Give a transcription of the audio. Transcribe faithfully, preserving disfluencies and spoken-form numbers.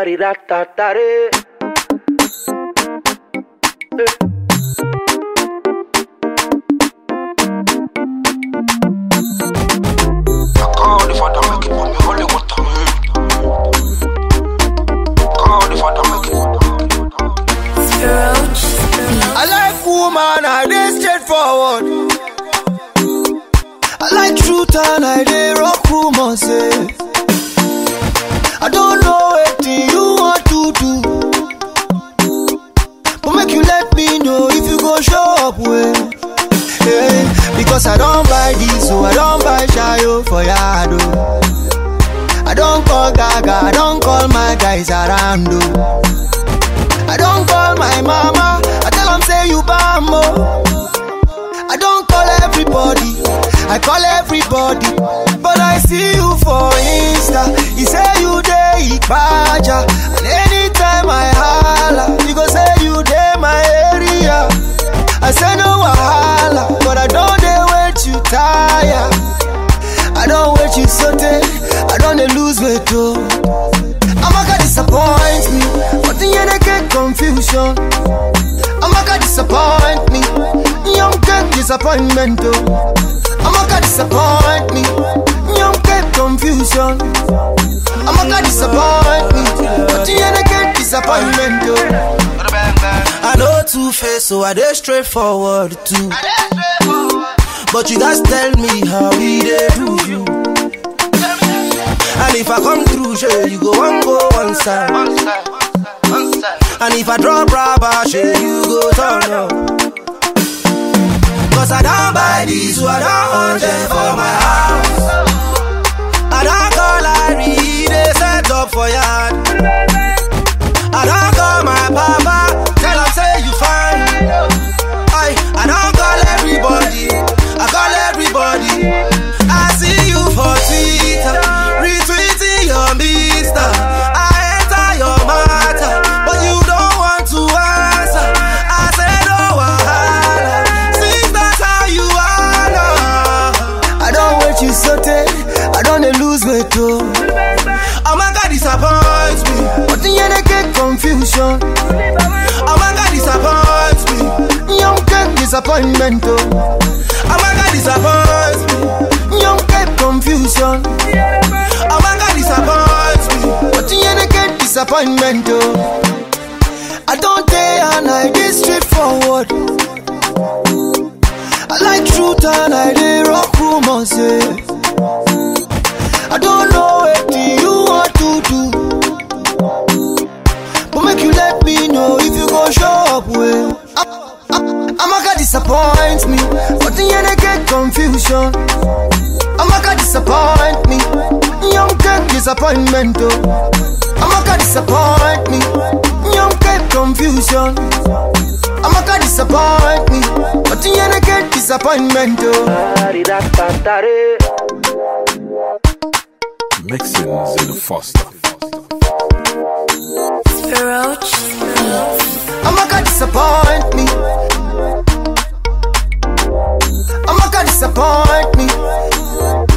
Tari-da-ta-tari. I like woman, I dey straightforward. I like truth and I dey rock rumors, eh. I don't know what you want to do, but make you let me know if you go show up well. Yeah, because I don't buy this, so I don't buy Shayo for Yado. I don't call Gaga, I don't call my guys around, though. I don't call my mama, I tell them say you bambo. I don't call everybody, I call everybody. But I see you for Insta, you say you dey Ipaja. And anytime I holla, you go say you dey my area. I say no wahala, but I don't dey wait you tire. I don't wait you sote, I don't dey lose weight too. I'ma gonna disappoint me, but the end I get confusion. I'ma gonna disappoint me, young get disappointment too. I'ma gonna disappoint me, young get confusion. I'ma gonna disappoint me, but the end I get disappointment too. I know two-face, so I dey straightforward too. But you guys tell me how we dey do you. And if I come through, sure, you go one go one side. One side, one side. And if I drop rubber, sure, you go turn up. Cause I don't buy this, so I don't want them for my house. I don't call Larry, they set up for yard. I don't call my papa, tell him say you fine. I, I don't call everybody, I call everybody. I see you for Twitter, retweeting your mister. I enter your matter, but you don't want to answer. I say no wahala, since that's how you are now. I don't wait you sote, I don't lose weight too. Oh my God, disappoint me, but the end I get confusion. Oh my God, disappoint me, young get disappointment too. Oh my God, disappoint me, young get confusion. Oh my God, disappoint me, but the end I get disappointment too. I don't dare and I dey straightforward. I like truth and I dey rock rumors, eh. I don't know what you want to do, but make you let me know if you go show up well. I'ma gonna disappoint me, but the end I get confusion. I'ma gonna disappoint me, young get disappointment too. I'ma gonna disappoint me, young get confusion. I'ma gonna disappoint me, but the end I get disappointment too. Mixins in the Foster. I'ma gonna disappoint me, I'ma gonna disappoint me.